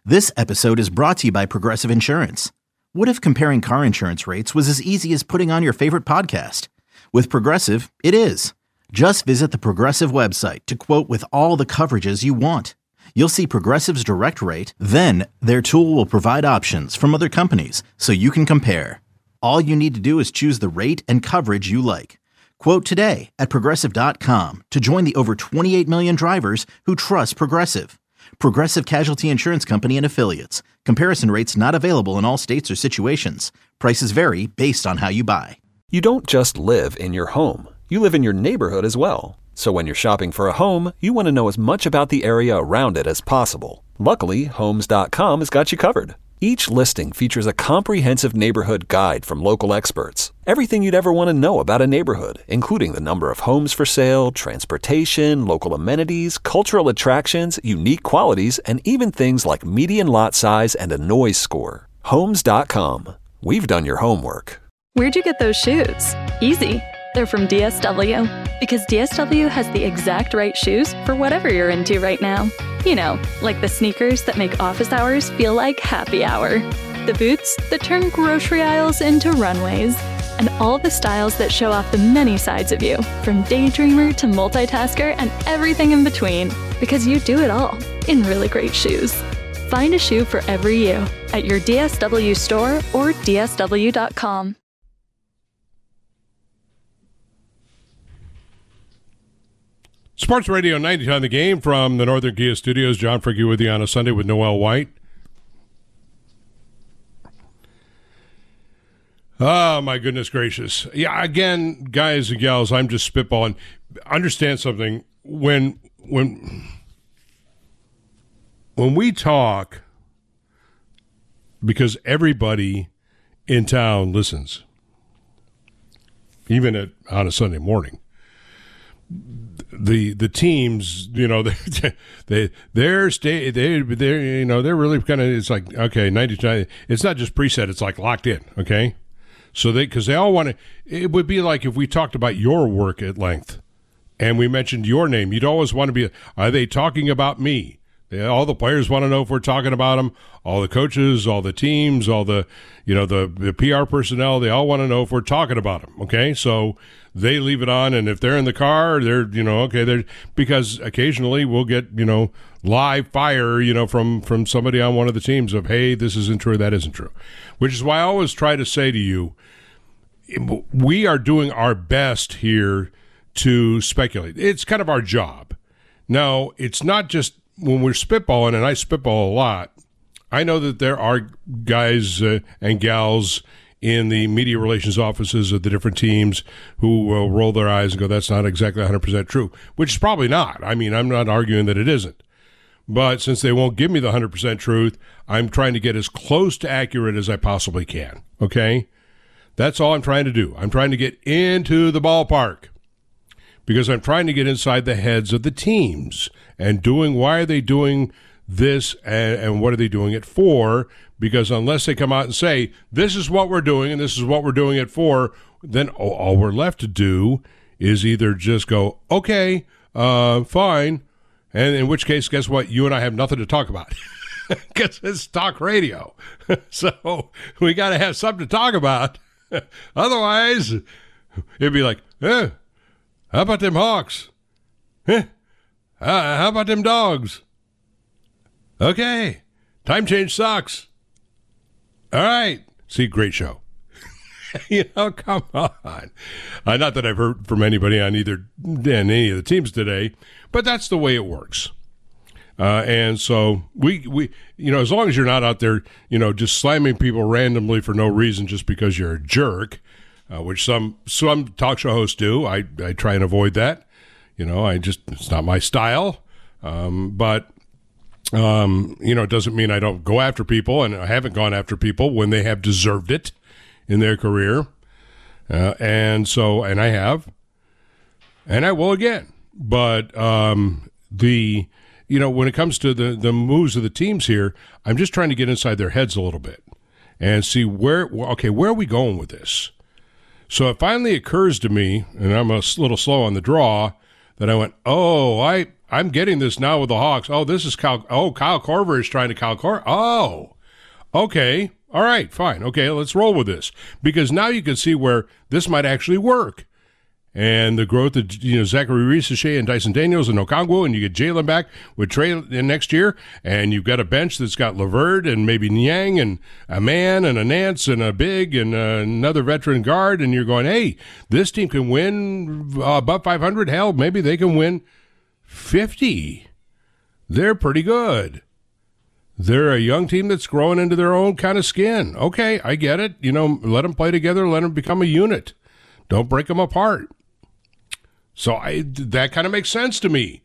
This episode is brought to you by Progressive Insurance. What if comparing car insurance rates was as easy as putting on your favorite podcast? With Progressive, it is. Just visit the Progressive website to quote with all the coverages you want. You'll see Progressive's direct rate, then their tool will provide options from other companies so you can compare. All you need to do is choose the rate and coverage you like. Quote today at Progressive.com to join the over 28 million drivers who trust Progressive. Progressive Casualty Insurance Company and Affiliates. Comparison rates not available in all states or situations. Prices vary based on how you buy. You don't just live in your home. You live in your neighborhood as well. So when you're shopping for a home, you want to know as much about the area around it as possible. Luckily, Homes.com has got you covered. Each listing features a comprehensive neighborhood guide from local experts. Everything you'd ever want to know about a neighborhood, including the number of homes for sale, transportation, local amenities, cultural attractions, unique qualities, and even things like median lot size and a noise score. Homes.com. We've done your homework. Where'd you get those shoes? Easy. They're from DSW. Because DSW has the exact right shoes for whatever you're into right now. You know, like the sneakers that make office hours feel like happy hour. The boots that turn grocery aisles into runways. And all the styles that show off the many sides of you, from daydreamer to multitasker and everything in between. Because you do it all in really great shoes. Find a shoe for every you at your DSW store or DSW.com. Sports Radio 90 on the game from the Northern Kia Studios. John Fricke with you on a Sunday with Noel White. Oh, my goodness gracious. Yeah, again, guys and gals, I'm just spitballing. Understand something. When we talk, because everybody in town listens, even on a Sunday morning, the teams, you know, they're really kind of, it's like, okay, 90, it's not just preset, it's like locked in, okay? So because they all want to, it would be like if we talked about your work at length and we mentioned your name, you'd always want to be, are they talking about me? All the players want to know if we're talking about them. All the coaches, all the teams, all the, you know, the PR personnel, they all want to know if we're talking about them. Okay, so they leave it on, and if they're in the car, they're, you know, okay, they're, because occasionally we'll get, you know, live fire, you know, from somebody on one of the teams of, hey, this isn't true, that isn't true, which is why I always try to say to you, we are doing our best here to speculate. It's kind of our job. Now, it's not just when we're spitballing, and I spitball a lot, I know that there are guys and gals in the media relations offices of the different teams who will roll their eyes and go, that's not exactly 100% true, which is probably not. I mean, I'm not arguing that it isn't. But since they won't give me the 100% truth, I'm trying to get as close to accurate as I possibly can, okay? That's all I'm trying to do. I'm trying to get into the ballpark, because I'm trying to get inside the heads of the teams and why are they doing this and what are they doing it for? Because unless they come out and say, this is what we're doing and this is what we're doing it for, then all we're left to do is either just go, okay, fine, and in which case, guess what? You and I have nothing to talk about because it's talk radio. So we got to have something to talk about. Otherwise, it'd be like, how about them Hawks? How about them Dogs? Okay. Time change sucks. All right. See, great show. You know, come on. Not that I've heard from anybody on any of the teams today, but that's the way it works. And so we, you know, as long as you're not out there, you know, just slamming people randomly for no reason just because you're a jerk, which some talk show hosts do. I try and avoid that. You know, it's not my style. But you know, it doesn't mean I don't go after people, and I haven't gone after people when they have deserved it in their career. And I have, and I will again. But you know, when it comes to the moves of the teams here, I'm just trying to get inside their heads a little bit and see where are we going with this? So it finally occurs to me, and I'm a little slow on the draw, that I went, I I'm getting this now with the Hawks. Oh, this is Kyle Korver is trying to Kyle Korver. Oh, okay. All right, fine. Okay, let's roll with this. Because now you can see where this might actually work. And the growth of Zachary Risache and Dyson Daniels and Okongwu, and you get Jalen back with Trey in next year, and you've got a bench that's got Levert and maybe Niang and a Man and a Nance and a Big and another veteran guard, and you're going, hey, this team can win above 500. Hell, maybe they can win 50. They're pretty good. They're a young team that's growing into their own kind of skin. Okay, I get it. Let them play together, let them become a unit. Don't break them apart. So that kind of makes sense to me.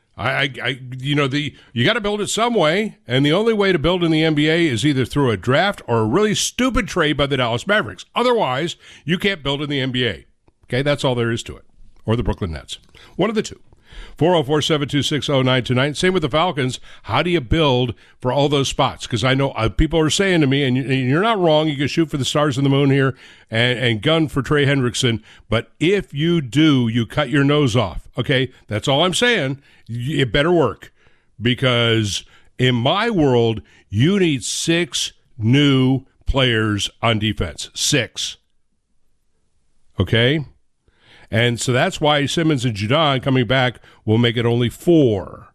You got to build it some way, and the only way to build in the NBA is either through a draft or a really stupid trade by the Dallas Mavericks. Otherwise, you can't build in the NBA. Okay, that's all there is to it. Or the Brooklyn Nets. One of the two. 404-726-0929. Same with the Falcons. How do you build for all those spots? Because I know people are saying to me, and you're not wrong, you can shoot for the stars and the moon here and gun for Trey Hendrickson. But if you do, you cut your nose off. Okay, that's all I'm saying. It better work. Because in my world, you need 6 new players on defense. 6. Okay? And so that's why Simmons and Judon coming back will make it only 4.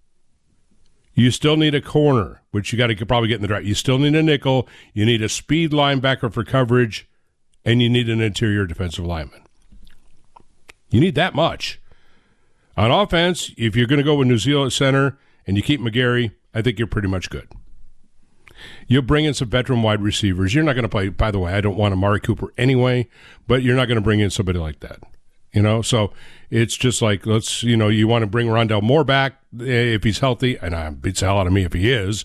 You still need a corner, which you got to probably get in the draft. You still need a nickel. You need a speed linebacker for coverage, and you need an interior defensive lineman. You need that much. On offense, if you're going to go with New Zealand center and you keep McGarry, I think you're pretty much good. You'll bring in some veteran wide receivers. You're not going to play, by the way, I don't want Amari Cooper anyway, but you're not going to bring in somebody like that. So it's just like, you want to bring Rondale Moore back if he's healthy, and it beats the hell out of me if he is.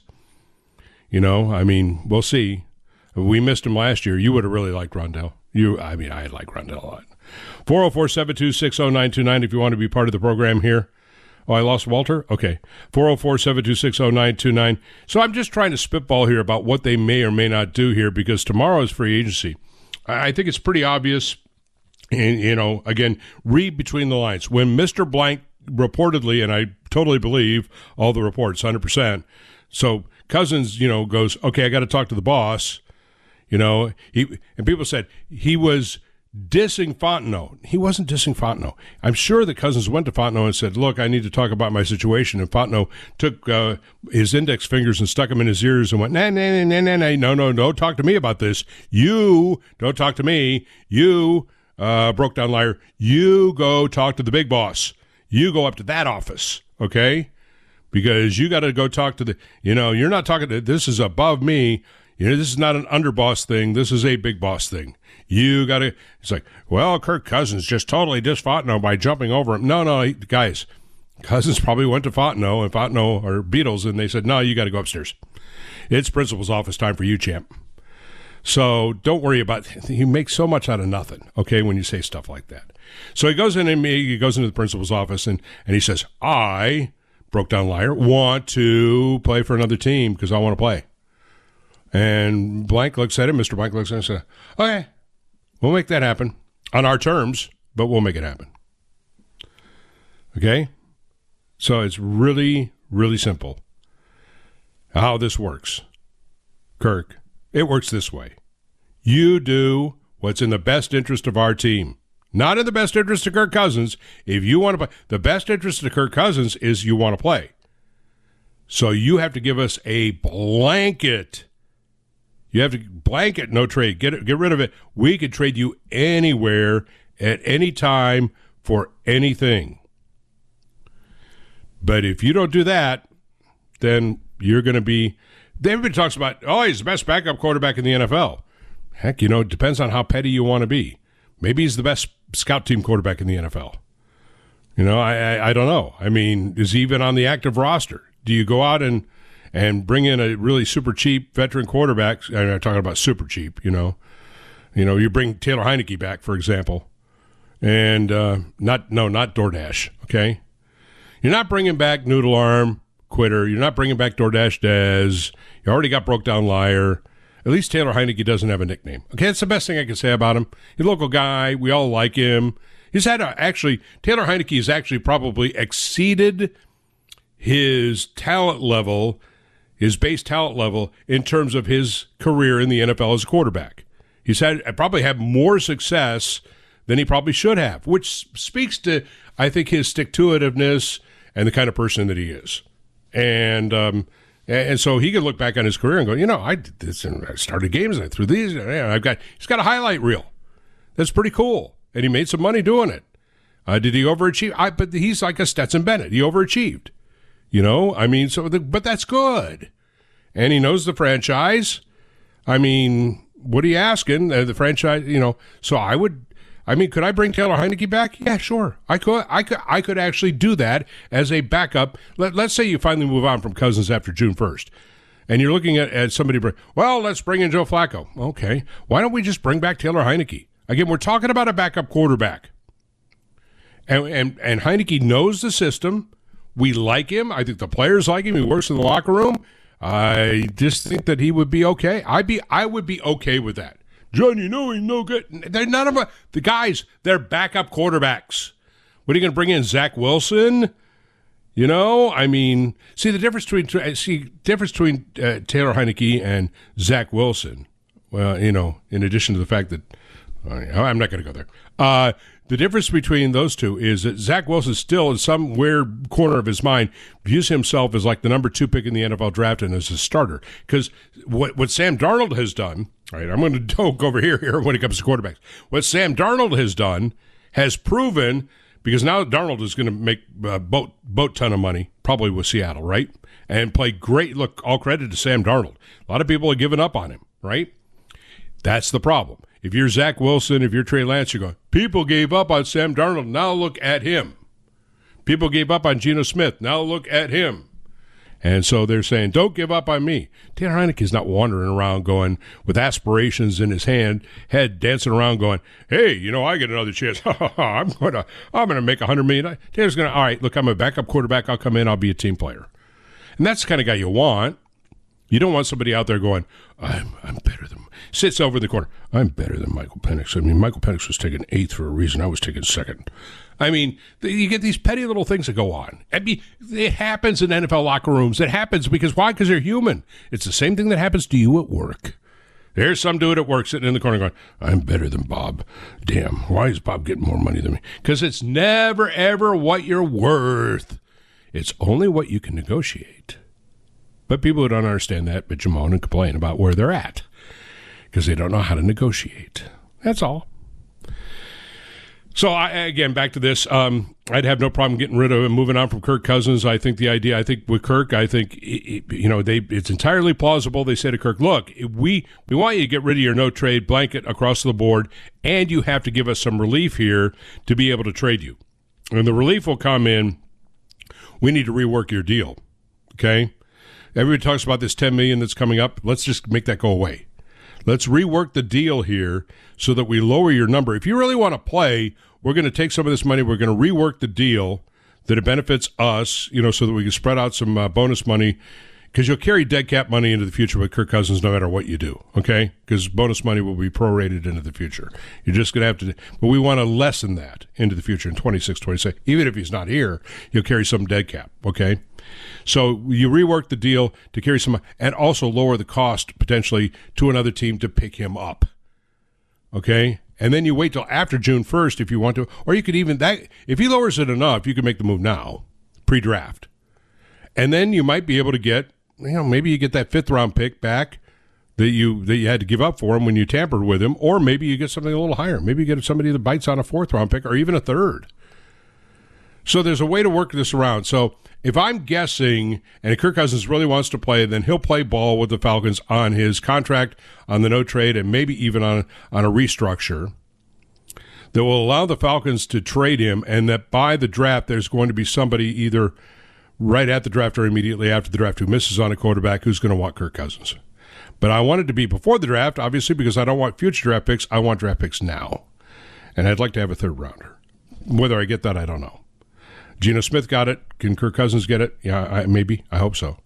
We'll see. We missed him last year. You would have really liked Rondale. I like Rondale a lot. 404-726-0929 if you want to be part of the program here. Oh, I lost Walter? Okay. 404-726-0929. So I'm just trying to spitball here about what they may or may not do here because tomorrow is free agency. I think it's pretty obvious. And, again, read between the lines. When Mr. Blank reportedly, and I totally believe all the reports, 100%. So Cousins, goes, okay, I got to talk to the boss. And people said he was dissing Fontenot. He wasn't dissing Fontenot. I'm sure that Cousins went to Fontenot and said, look, I need to talk about my situation. And Fontenot took his index fingers and stuck them in his ears and went, no, don't talk to me about this. You don't talk to me. You broke down liar. You go talk to the big boss. You go up to that office, okay? Because you got to go talk to you're not talking to, this is above me. This is not an underboss thing. This is a big boss thing. You got to, it's like, well, Kirk Cousins just totally dissed Fontenot by jumping over him. No, guys, Cousins probably went to Fontenot and Fontenot or Beatles, and they said, no, you got to go upstairs. It's principal's office time for you, champ. So don't worry about it. You make so much out of nothing, okay, when you say stuff like that. So he goes into the principal's office, and he says, I, broke down liar, want to play for another team because I want to play. And Blank looks at him, Mr. Blank looks at him and says, okay, we'll make that happen on our terms, but we'll make it happen. Okay? So it's really, really simple how this works. Kirk, it works this way. You do what's in the best interest of our team. Not in the best interest of Kirk Cousins. If you want to play, the best interest of Kirk Cousins is you want to play. So you have to give us a blanket. You have to blanket no trade. Get rid of it. We could trade you anywhere at any time for anything. But if you don't do that, then you're going to be. Everybody talks about, he's the best backup quarterback in the NFL. Heck, it depends on how petty you want to be. Maybe he's the best scout team quarterback in the NFL. I don't know. Is he even on the active roster? Do you go out and bring in a really super cheap veteran quarterback? I'm talking about super cheap, you bring Taylor Heineke back, for example, and not DoorDash, okay? You're not bringing back Noodle Arm, quitter. You're not bringing back DoorDash Dez. You already got broke down liar. At least Taylor Heineke doesn't have a nickname. Okay, that's the best thing I can say about him. He's a local guy. We all like him. Taylor Heineke has actually probably exceeded his talent level, his base talent level in terms of his career in the NFL as a quarterback. He's probably had more success than he probably should have, which speaks to, I think, his stick-to-itiveness and the kind of person that he is. And so he can look back on his career and go, I did this, and I started games, and I threw these, and he's got a highlight reel. That's pretty cool. And he made some money doing it. Did he overachieve? But he's like a Stetson Bennett. He overachieved. But that's good. And he knows the franchise. What are you asking? The franchise, so could I bring Taylor Heineke back? Yeah, sure. I could actually do that as a backup. Let's say you finally move on from Cousins after June 1st. And you're looking at somebody, let's bring in Joe Flacco. Okay. Why don't we just bring back Taylor Heineke? Again, we're talking about a backup quarterback. And Heineke knows the system. We like him. I think the players like him. He works in the locker room. I just think that he would be okay. I would be okay with that. John, he's no good. They're none of the guys. They're backup quarterbacks. What are you going to bring in, Zach Wilson? See the difference between Taylor Heineke and Zach Wilson. Well, in addition to the fact that I'm not going to go there. The difference between those two is that Zach Wilson still, in some weird corner of his mind, views himself as like the number 2 pick in the NFL draft and as a starter. Because what Sam Darnold has done, all right, I'm going to joke over here when it comes to quarterbacks. What Sam Darnold has done has proven, because now Darnold is going to make a boat ton of money, probably with Seattle, right? And play great. Look, all credit to Sam Darnold. A lot of people have given up on him, right? That's the problem. If you're Zach Wilson, if you're Trey Lance, you're going, people gave up on Sam Darnold, now look at him. People gave up on Geno Smith, now look at him. And so they're saying, don't give up on me. Taylor Heineke is not wandering around going with aspirations in his head dancing around going, hey, I get another chance. I'm gonna make $100 million. Taylor's all right, look, I'm a backup quarterback. I'll come in. I'll be a team player. And that's the kind of guy you want. You don't want somebody out there going, I'm better than, sits over in the corner, I'm better than Michael Penix. Michael Penix was taken 8th for a reason. I was taken 2nd. You get these petty little things that go on. It happens in NFL locker rooms. It happens because why? Because they're human. It's the same thing that happens to you at work. There's some dude at work sitting in the corner going, I'm better than Bob. Damn, why is Bob getting more money than me? Because it's never, ever what you're worth. It's only what you can negotiate. But people who don't understand that bitch and moan and complain about where they're at because they don't know how to negotiate. That's all. So, again, back to this. I'd have no problem getting rid of him, moving on from Kirk Cousins. I think with Kirk, it's entirely plausible. They say to Kirk, look, we want you to get rid of your no-trade blanket across the board, and you have to give us some relief here to be able to trade you. And the relief will come in, we need to rework your deal, okay? Everybody talks about this $10 million that's coming up. Let's just make that go away. Let's rework the deal here so that we lower your number. If you really want to play, we're going to take some of this money. We're going to rework the deal that it benefits us, so that we can spread out some bonus money, because you'll carry dead cap money into the future with Kirk Cousins no matter what you do, okay? Because bonus money will be prorated into the future. You're just going to have to, but we want to lessen that into the future in 26, 27. Even if he's not here, you'll carry some dead cap, okay? So you rework the deal to carry some, and also lower the cost potentially to another team to pick him up. Okay? And then you wait till after June 1st if you want to, or you could even, if he lowers it enough, you can make the move now, pre-draft. And then you might be able to get, maybe you get that 5th round pick back that you had to give up for him when you tampered with him, or maybe you get something a little higher. Maybe you get somebody that bites on a 4th round pick or even a 3rd. So there's a way to work this around. So if I'm guessing, and if Kirk Cousins really wants to play, then he'll play ball with the Falcons on his contract, on the no trade, and maybe even on a restructure that will allow the Falcons to trade him, and that by the draft there's going to be somebody either right at the draft or immediately after the draft who misses on a quarterback who's going to want Kirk Cousins. But I want it to be before the draft, obviously, because I don't want future draft picks. I want draft picks now. And I'd like to have a 3rd rounder. Whether I get that, I don't know. Geno Smith got it. Can Kirk Cousins get it? Yeah, maybe. I hope so.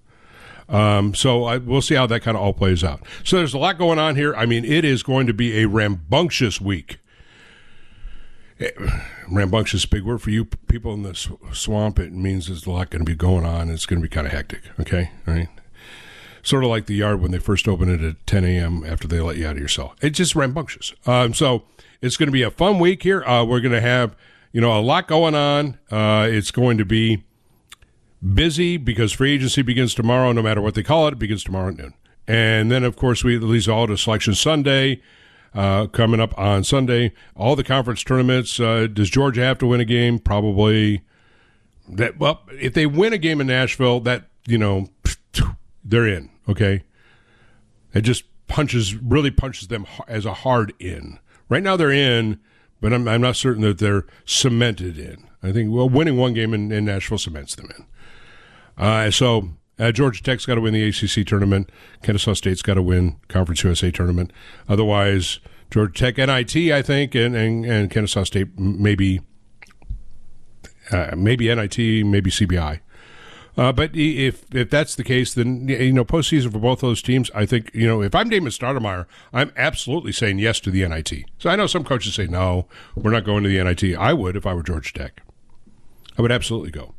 We'll see how that kind of all plays out. So there's a lot going on here. It is going to be a rambunctious week. Rambunctious is a big word for you people in the swamp. It means there's a lot going to be going on. It's going to be kind of hectic, okay? All right? Sort of like the yard when they first open it at 10 a.m. after they let you out of your cell. It's just rambunctious. So it's going to be a fun week here. We're going to have, a lot going on. It's going to be busy because free agency begins tomorrow. No matter what they call it, it begins tomorrow at noon. And then, of course, we leads all to Selection Sunday coming up on Sunday. All the conference tournaments. Does Georgia have to win a game? Probably. Well, if they win a game in Nashville, that, they're in, okay? It just really punches them as a hard in. Right now they're in, but I'm not certain that they're cemented in. I think, winning one game in Nashville cements them in. So Georgia Tech's got to win the ACC tournament. Kennesaw State's got to win Conference USA tournament. Otherwise, Georgia Tech NIT, I think, and Kennesaw State maybe NIT, maybe CBI. But if that's the case, then, postseason for both those teams, I think, if I'm Damon Stoudemire, I'm absolutely saying yes to the NIT. So I know some coaches say, no, we're not going to the NIT. I would if I were Georgia Tech. I would absolutely go.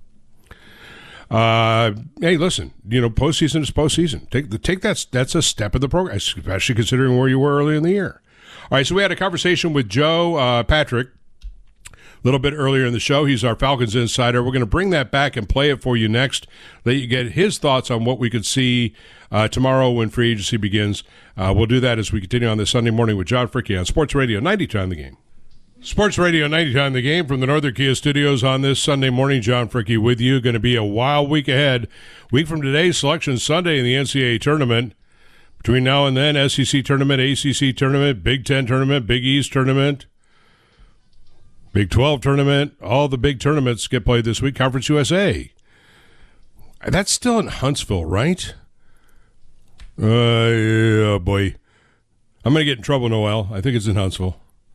Hey, listen, postseason is postseason. Take that's a step in the program, especially considering where you were early in the year. All right, so we had a conversation with Joe Patrick a little bit earlier in the show. He's our Falcons insider. We're going to bring that back and play it for you next, let you get his thoughts on what we could see tomorrow when free agency begins. We'll do that as we continue on this Sunday morning with John Fricke on Sports Radio 92 on the Game. Sports Radio 92 on the Game from the Northern Kia Studios on this Sunday morning. John Fricke with you. Going to be a wild week ahead. Week from today, Selection Sunday in the NCAA tournament. Between now and then, SEC tournament, ACC tournament, Big Ten tournament, Big East tournament, Big 12 tournament. All the big tournaments get played this week. Conference USA. That's still in Huntsville, right? Yeah, boy. I'm going to get in trouble, Noel. I think it's in Huntsville.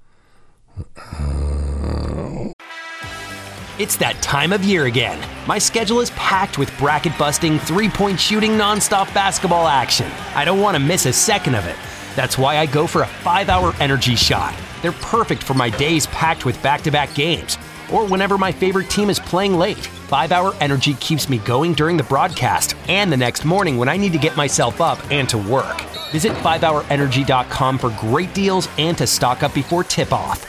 It's that time of year again. My schedule is packed with bracket-busting, three-point shooting, nonstop basketball action. I don't want to miss a second of it. That's why I go for a 5-hour energy shot. They're perfect for my days packed with back-to-back games, or whenever my favorite team is playing late. 5-hour energy keeps me going during the broadcast and the next morning when I need to get myself up and to work. Visit 5hourenergy.com for great deals and to stock up before tip-off.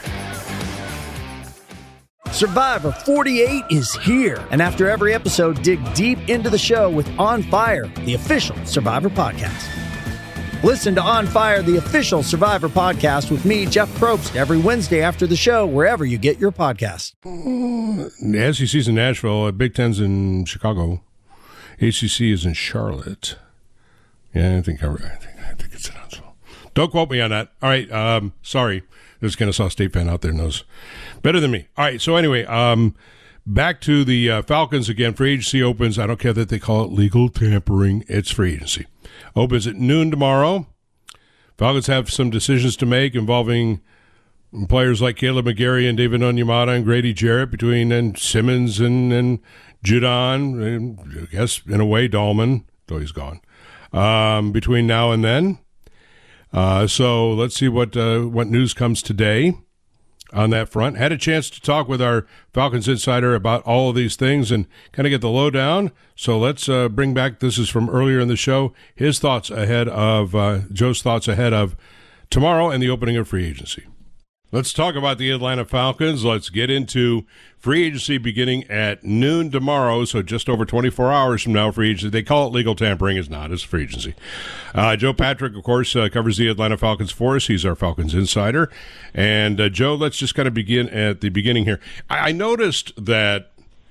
Survivor 48 is here, and after every episode, dig deep into the show with On Fire, the official Survivor podcast. Listen to On Fire, the official Survivor podcast with me, Jeff Probst, every Wednesday after the show, wherever you get your podcasts. The SEC's in Nashville, Big Ten's in Chicago, ACC is in Charlotte. Yeah, I think it's in Huntsville. Don't quote me on that. All right, sorry. There's a Kennesaw State fan out there knows better than me. All right, so anyway, back to the Falcons again. Free agency opens. I don't care that they call it legal tampering. It's free agency. Opens at noon tomorrow. Falcons have some decisions to make involving players like Caleb McGarry and David Onyemata and Grady Jarrett, between Simmons and Judon, and I guess in a way Dahlman, though he's gone, between now and then. So let's see what news comes today on that front. Had a chance to talk with our Falcons insider about all of these things and kind of get the lowdown. So let's bring back, this is from earlier in the show, his thoughts ahead of, Joe's thoughts ahead of tomorrow and the opening of free agency. Let's talk about the Atlanta Falcons. Let's get into free agency beginning at noon tomorrow, so just over 24 hours from now, free agency. They call it legal tampering. It's not. It's free agency. Joe Patrick, of course, covers the Atlanta Falcons for us. He's our Falcons insider. And, Joe, let's just kind of begin at the beginning here. I noticed that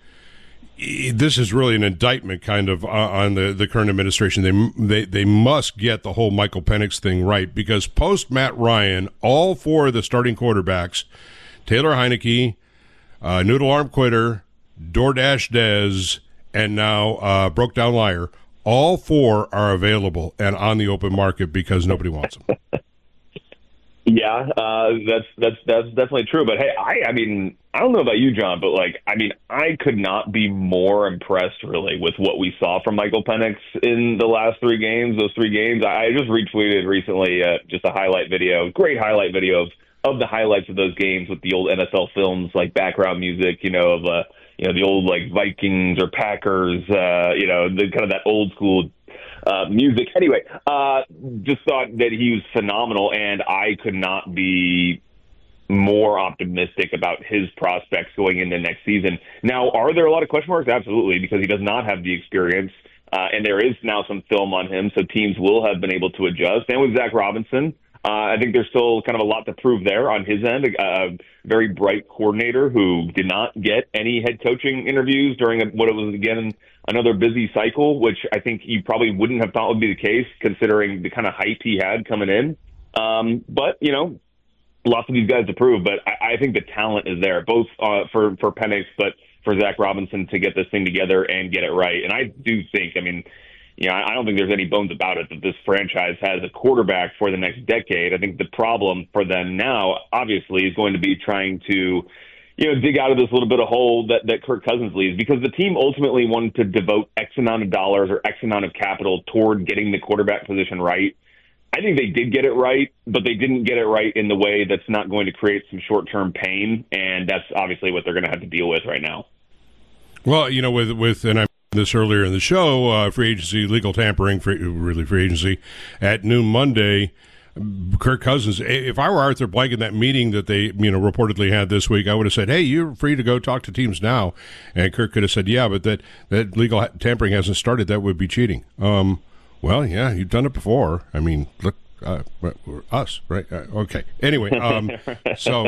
this is really an indictment kind of on the current administration. They must get the whole Michael Penix thing right, because post Matt Ryan, all four of the starting quarterbacks, Taylor Heineke, Noodle Arm Quitter, DoorDash Dez, and now Broke Down Liar, all four are available and on the open market because nobody wants them. Yeah, that's definitely true. But hey, I mean, I don't know about you, John, but I could not be more impressed really with what we saw from Michael Penix in the last 3 games. Those 3 games, I just retweeted recently just a highlight video, great highlight video of the highlights of those games with the old NFL films, like background music, of the old like Vikings or Packers, the kind of that old school music. Anyway, just thought that he was phenomenal, and I could not be more optimistic about his prospects going into next season. Now, are there a lot of question marks? Absolutely, because he does not have the experience, and there is now some film on him, so teams will have been able to adjust. And with Zach Robinson, I think there's still kind of a lot to prove there on his end. A very bright coordinator who did not get any head coaching interviews during what it was, again, another busy cycle, which I think you probably wouldn't have thought would be the case considering the kind of hype he had coming in. But, lots of these guys to prove. But I think the talent is there, both for Penix, but for Zach Robinson to get this thing together and get it right. And I do think, I don't think there's any bones about it that this franchise has a quarterback for the next decade. I think the problem for them now, obviously, is going to be trying to, dig out of this little bit of hole that Kirk Cousins leaves, because the team ultimately wanted to devote X amount of dollars or X amount of capital toward getting the quarterback position right. I think they did get it right, but they didn't get it right in the way that's not going to create some short-term pain, and that's obviously what they're going to have to deal with right now. Well, with and I this earlier in the show, free agency, legal tampering, free agency at noon Monday. Kirk Cousins, if I were Arthur Blank in that meeting that they reportedly had this week, I would have said, hey, you're free to go talk to teams now. And Kirk could have said, yeah, but that legal tampering hasn't started. That would be cheating. Well, yeah, you've done it before. Look, us, right? Okay. Anyway, so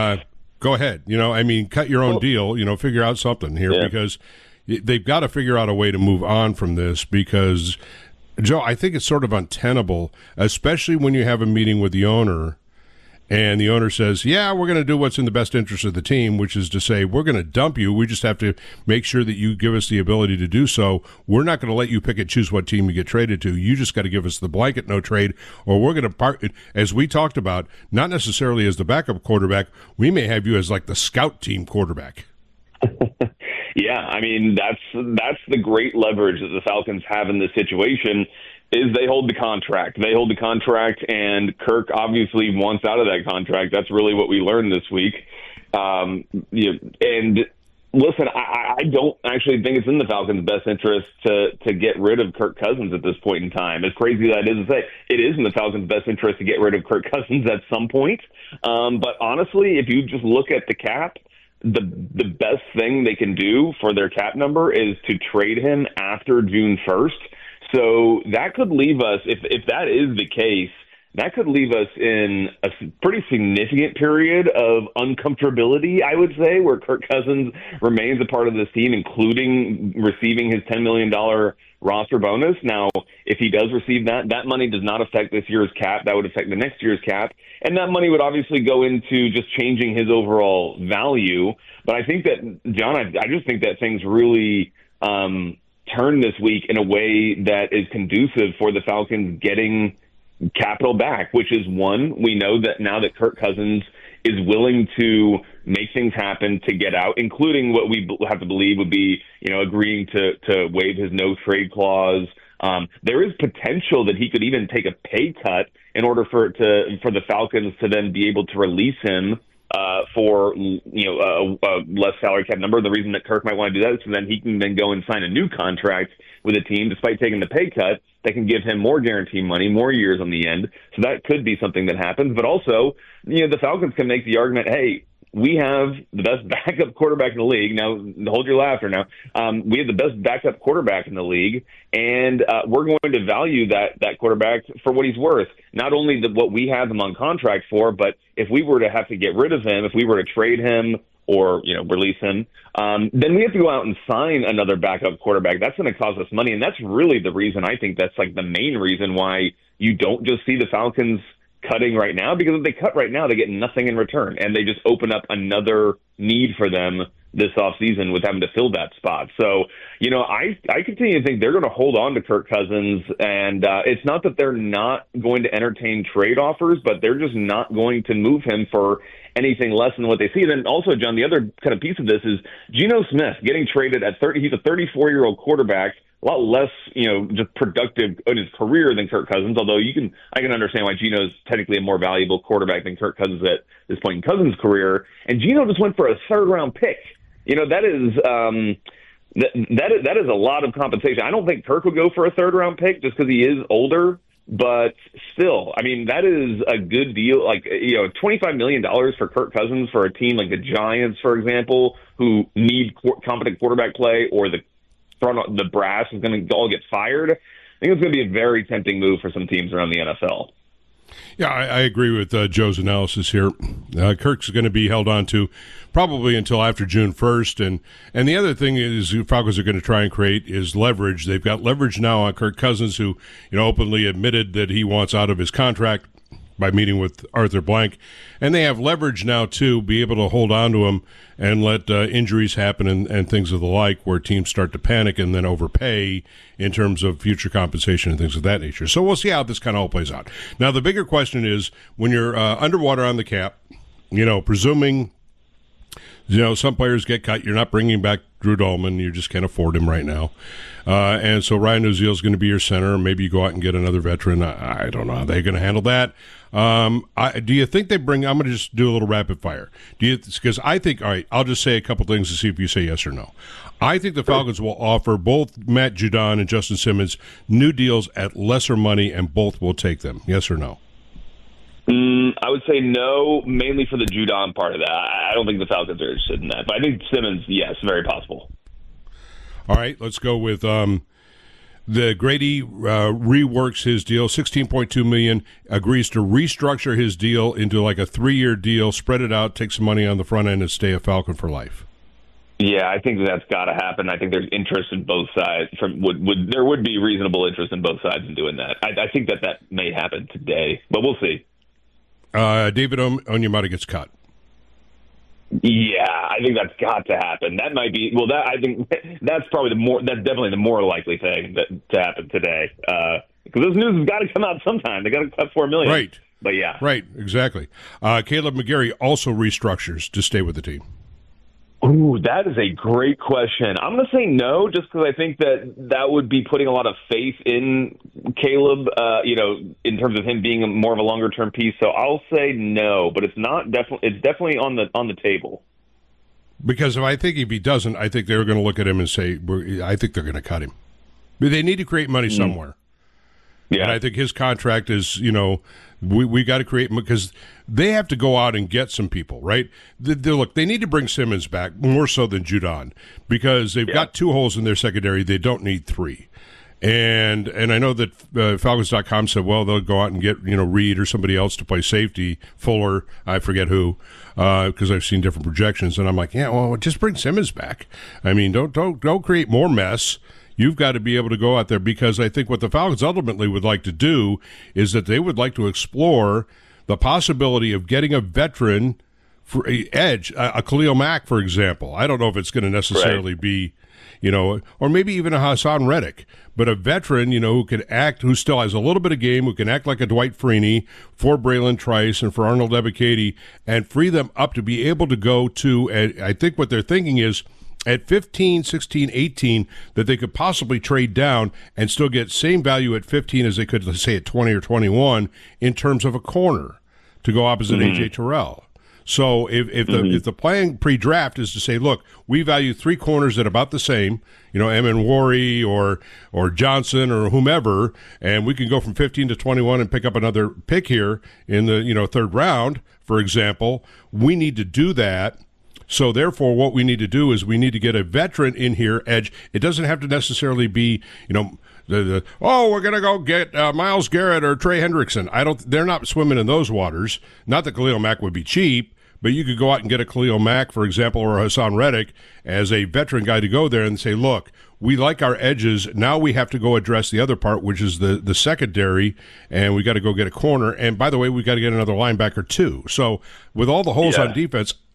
go ahead. Cut your own deal. Figure out something here, because they've got to figure out a way to move on from this, because, Joe, I think it's sort of untenable, especially when you have a meeting with the owner and the owner says, yeah, we're going to do what's in the best interest of the team, which is to say, we're going to dump you. We just have to make sure that you give us the ability to do so. We're not going to let you pick and choose what team you get traded to. You just got to give us the blanket no trade, or we're going to as we talked about, not necessarily as the backup quarterback. We may have you as like the scout team quarterback. Yeah, that's the great leverage that the Falcons have in this situation, is they hold the contract. They hold the contract, and Kirk obviously wants out of that contract. That's really what we learned this week. And listen, I don't actually think it's in the Falcons' best interest to get rid of Kirk Cousins at this point in time. As crazy as that is to say, it is in the Falcons' best interest to get rid of Kirk Cousins at some point. But honestly, if you just look at the cap, the best thing they can do for their cap number is to trade him after June 1st. So that could leave us, if that is the case, that could leave us in a pretty significant period of uncomfortability, I would say, where Kirk Cousins remains a part of this team, including receiving his $10 million roster bonus. Now, if he does receive that money does not affect this year's cap. That would affect the next year's cap. And that money would obviously go into just changing his overall value. But I think that, John, I just think that things really turn this week in a way that is conducive for the Falcons getting capital back, which is one, we know that now that Kirk Cousins is willing to make things happen to get out, including what we have to believe would be, agreeing to waive his no trade clause. There is potential that he could even take a pay cut in order for the Falcons to then be able to release him for a less salary cap number. The reason that Kirk might want to do that is so then he can then go and sign a new contract with a team, despite taking the pay cut, that can give him more guaranteed money, more years on the end. So that could be something that happens. But also, the Falcons can make the argument, hey, we have the best backup quarterback in the league. Now, hold your laughter now. We have the best backup quarterback in the league, and we're going to value that quarterback for what he's worth. Not only what we have him on contract for, but if we were to have to get rid of him, if we were to trade him or release him, then we have to go out and sign another backup quarterback. That's going to cost us money, and that's really the reason. I think that's like the main reason why you don't just see the Falcons cutting right now, because if they cut right now, they get nothing in return, and they just open up another need for them this offseason with having to fill that spot. So, I continue to think they're going to hold on to Kirk Cousins, and it's not that they're not going to entertain trade offers, but they're just not going to move him for anything less than what they see. And then also, John, the other kind of piece of this is Geno Smith getting traded at 30. He's a 34-year-old quarterback, a lot less, just productive in his career than Kirk Cousins, although I can understand why Geno's technically a more valuable quarterback than Kirk Cousins at this point in Cousins' career. And Geno just went for a third-round pick. That is a lot of compensation. I don't think Kirk would go for a third-round pick just because he is older, but still, that is a good deal. Like, $25 million for Kirk Cousins for a team like the Giants, for example, who need competent quarterback play, or the brass is going to all get fired. I think it's going to be a very tempting move for some teams around the NFL. Yeah, I agree with Joe's analysis here. Kirk's going to be held on to probably until after June 1st. And the other thing is the Falcons are going to try and create is leverage. They've got leverage now on Kirk Cousins, who openly admitted that he wants out of his contract by meeting with Arthur Blank. And they have leverage now, to be able to hold on to him and let injuries happen and things of the like, where teams start to panic and then overpay in terms of future compensation and things of that nature. So we'll see how this kind of all plays out. Now, the bigger question is, when you're underwater on the cap, presuming some players get cut, you're not bringing back Drew Dolman. You just can't afford him right now. And so Ryan Uziel is going to be your center. Maybe you go out and get another veteran. I don't know how they're going to handle that. Do you think they bring – I'm going to just do a little rapid fire. Because I think – all right, I'll just say a couple things to see if you say yes or no. I think the Falcons will offer both Matt Judon and Justin Simmons new deals at lesser money, and both will take them. Yes or no? I would say no, mainly for the Judon part of that. I don't think the Falcons are interested in that. But I think Simmons, yes, very possible. All right, let's go with the Grady reworks his deal, $16.2 million, agrees to restructure his deal into like a 3-year deal, spread it out, take some money on the front end, and stay a Falcon for life. Yeah, I think that's got to happen. I think there's interest in both sides. There would be reasonable interest in both sides in doing that. I think that may happen today, but we'll see. David Onyemata gets cut. Yeah, I think that's got to happen. That might be I think that's definitely the more likely thing to happen today. Because this news has got to come out sometime. They got to cut $4 million. Right. But yeah. Right. Exactly. Caleb McGarry also restructures to stay with the team. Ooh, that is a great question. I'm going to say no, just because I think that would be putting a lot of faith in Caleb, in terms of him being more of a longer-term piece. So I'll say no, but it's definitely on the table. Because if he doesn't, I think they're going to look at him and say, I think they're going to cut him. But they need to create money somewhere. Yeah. And I think his contract is, we got to create, because they have to go out and get some people, right? They need to bring Simmons back more so than Judon, because they've got 2 holes in their secondary. They don't need 3. And I know that Falcons.com said, well, they'll go out and get, Reed or somebody else to play safety, Fuller, I forget who, because I've seen different projections. And I'm like, yeah, well, just bring Simmons back. I mean, don't create more mess. You've got to be able to go out there, because I think what the Falcons ultimately would like to do is that they would like to explore the possibility of getting a veteran for an edge, a Khalil Mack, for example. I don't know if it's going to necessarily be, or maybe even a Hassan Reddick, but a veteran, who can act, who still has a little bit of game, who can act like a Dwight Freeney for Braylon Trice and for Arnold Ebiketie, and free them up to be able to go to, and I think what they're thinking is, at 15, 16, 18, that they could possibly trade down and still get same value at 15 as they could, let's say, at 20 or 21 in terms of a corner to go opposite A.J. Terrell. So if the plan pre-draft is to say, look, we value 3 corners at about the same, Emin Wari or Johnson or whomever, and we can go from 15 to 21 and pick up another pick here in the 3rd round, for example, we need to do that. So, therefore, what we need to do is we need to get a veteran in here, edge. It doesn't have to necessarily be, we're going to go get Myles Garrett or Trey Hendrickson. They're not swimming in those waters. Not that Khalil Mack would be cheap, but you could go out and get a Khalil Mack, for example, or a Hassan Reddick as a veteran guy to go there and say, look, we like our edges. Now we have to go address the other part, which is the secondary, and we got to go get a corner. And, by the way, we got to get another linebacker, too. So, with all the holes on defense,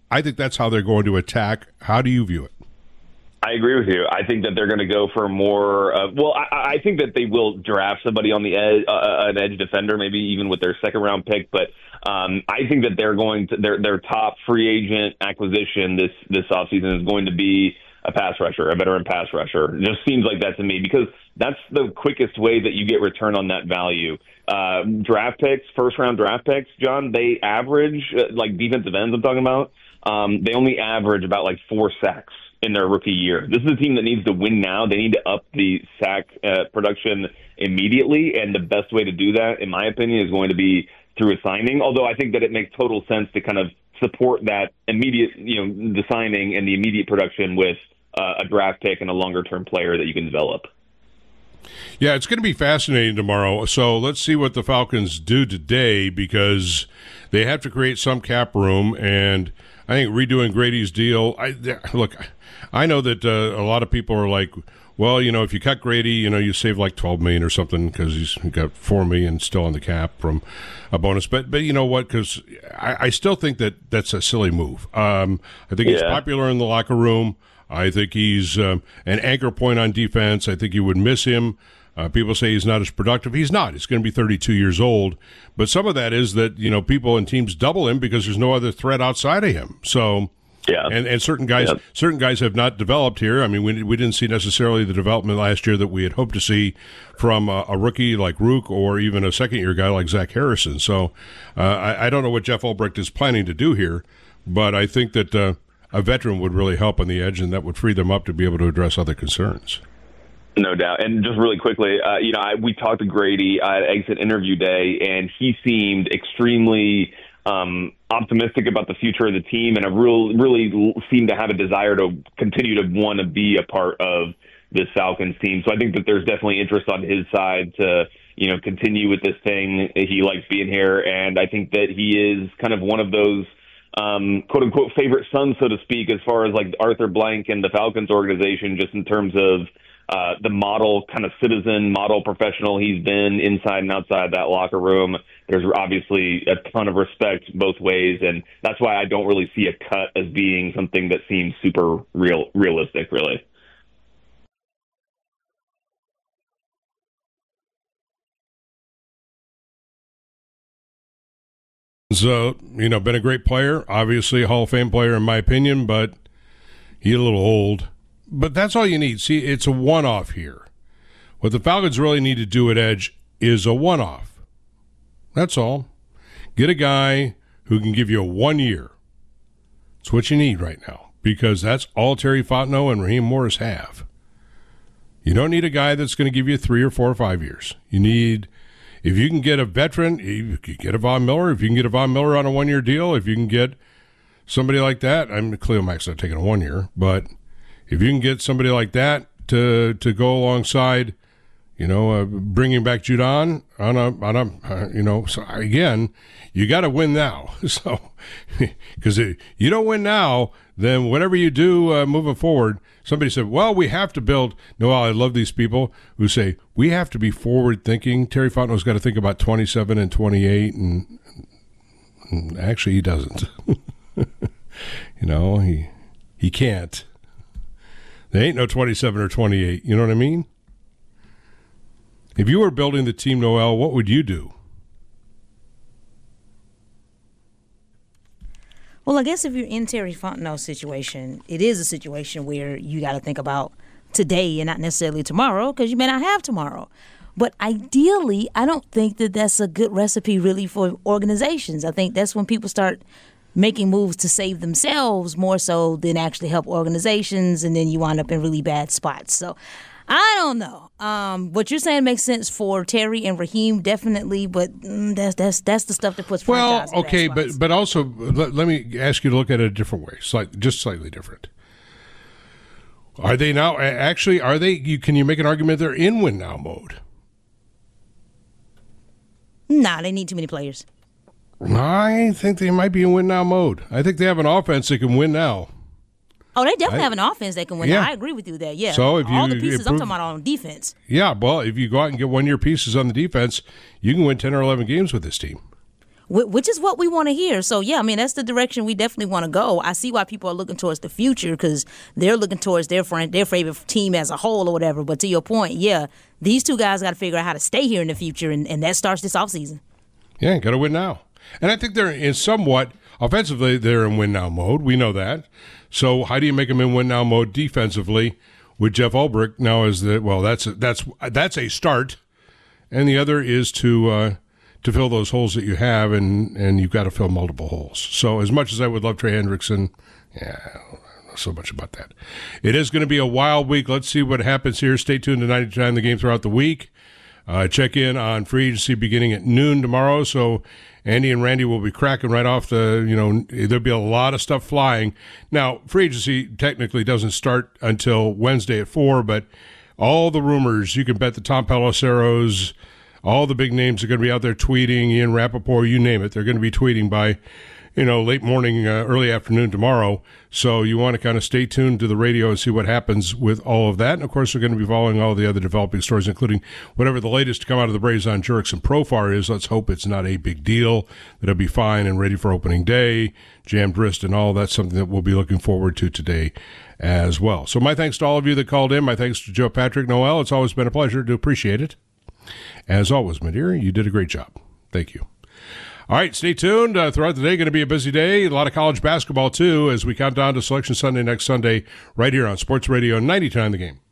I think that's how they're going to attack. How do you view it? I agree with you. I think that they're going to go for more. I think that they will draft somebody on the edge, an edge defender, maybe even with their second-round pick. But I think that they're going to their top free agent acquisition this offseason is going to be a pass rusher, a veteran pass rusher. It just seems like that to me because that's the quickest way that you get return on that value. Draft picks, first-round draft picks, John, they average, like defensive ends I'm talking about, they only average about like 4 sacks in their rookie year. This is a team that needs to win now. They need to up the sack production immediately, and the best way to do that, in my opinion, is going to be through a signing, although I think that it makes total sense to kind of support that immediate, the signing and the immediate production with a draft pick and a longer-term player that you can develop. Yeah, it's going to be fascinating tomorrow. So let's see what the Falcons do today because they have to create some cap room, and I think redoing Grady's deal, I know that a lot of people are like, well, if you cut Grady, you save like $12 million or something because he's got $4 million still on the cap from a bonus. But you know what? Because I still think that that's a silly move. I think he's popular in the locker room. I think he's an anchor point on defense. I think you would miss him. People say he's not as productive. He's not. He's going to be 32 years old. But some of that is that, people and teams double him because there's no other threat outside of him. So, and certain guys have not developed here. I mean, we didn't see necessarily the development last year that we had hoped to see from a rookie like Rook or even a second-year guy like Zach Harrison. So I don't know what Jeff Ulbrich is planning to do here, but I think that a veteran would really help on the edge, and that would free them up to be able to address other concerns. No doubt. And just really quickly, we talked to Grady at exit interview day, and he seemed extremely optimistic about the future of the team and really seemed to have a desire to continue to want to be a part of this Falcons team. So I think that there's definitely interest on his side to, continue with this thing. He likes being here, and I think that he is kind of one of those quote unquote favorite sons, so to speak, as far as like Arthur Blank and the Falcons organization, just in terms of the model kind of citizen, model professional he's been inside and outside that locker room. There's obviously a ton of respect both ways, and that's why I don't really see a cut as being something that seems super realistic, really. So, been a great player, obviously a Hall of Fame player in my opinion, but he's a little old. But that's all you need. See, it's a one-off here. What the Falcons really need to do at edge is a one-off. That's all. Get a guy who can give you a 1 year. That's what you need right now because that's all Terry Fontenot and Raheem Morris have. You don't need a guy that's going to give you 3 or 4 or 5 years. You need, if you can get a veteran, you can get a Von Miller. If you can get a Von Miller on a 1 year deal, if you can get somebody like that, Khalil Mack's not taking a 1 year, but if you can get somebody like that to go alongside, bringing back Judon so again, you got to win now. So, because you don't win now, then whatever you do moving forward, somebody said, well, we have to build. Noel, I love these people who say, we have to be forward thinking. Terry Fontenot's got to think about 27 and 28, and actually he doesn't. He can't. There ain't no 27 or 28. You know what I mean? If you were building the team, Noel, what would you do? Well, I guess if you're in Terry Fontenot's situation, it is a situation where you got to think about today and not necessarily tomorrow because you may not have tomorrow. But ideally, I don't think that that's a good recipe really for organizations. I think that's when people start making moves to save themselves more so than actually help organizations, and then you wind up in really bad spots. So I don't know. What you're saying makes sense for Terry and Raheem, definitely, but that's the stuff that puts franchise in okay, bad spots. but also let me ask you to look at it a different way, just slightly different. Are they now actually? Are they? Can you make an argument they're in win now mode? Nah, they need too many players. I think they might be in win now mode. I think they have an offense that can win now. Oh, they definitely have an offense that can win. Yeah. I agree with you there. Yeah. So if all the pieces I'm talking about on defense. Yeah, well, if you go out and get 1 year pieces on the defense, you can win 10 or 11 games with this team. which is what we want to hear. So, yeah, I mean, that's the direction we definitely want to go. I see why people are looking towards the future because they're looking towards their favorite team as a whole or whatever. But to your point, yeah, these two guys got to figure out how to stay here in the future, and that starts this offseason. Yeah, got to win now. And I think they're in somewhat offensively, they're in win now mode. We know that. So how do you make them in win now mode defensively with Jeff Ulbrich now? That's a start, and the other is to fill those holes that you have, and you've got to fill multiple holes. So as much as I would love Trey Hendrickson, yeah, I don't know so much about that. It is going to be a wild week. Let's see what happens here. Stay tuned to 99 The Game throughout the week. Check in on free agency beginning at noon tomorrow. So Andy and Randy will be cracking right off there'll be a lot of stuff flying. Now, free agency technically doesn't start until Wednesday at 4, but all the rumors, you can bet the Tom Peloseros, all the big names are going to be out there tweeting, Ian Rappaport, you name it. They're going to be tweeting by late morning, early afternoon tomorrow. So you want to kind of stay tuned to the radio and see what happens with all of that. And, of course, we're going to be following all the other developing stories, including whatever the latest to come out of the Braves on Jurickson Profar is. Let's hope it's not a big deal, that it'll be fine and ready for opening day, jammed wrist and all. That's something that we'll be looking forward to today as well. So my thanks to all of you that called in. My thanks to Joe Patrick Noel. It's always been a pleasure to appreciate it. As always, my dear, you did a great job. Thank you. All right, stay tuned. Throughout the day, going to be a busy day. A lot of college basketball, too, as we count down to Selection Sunday next Sunday right here on Sports Radio 99 The Game.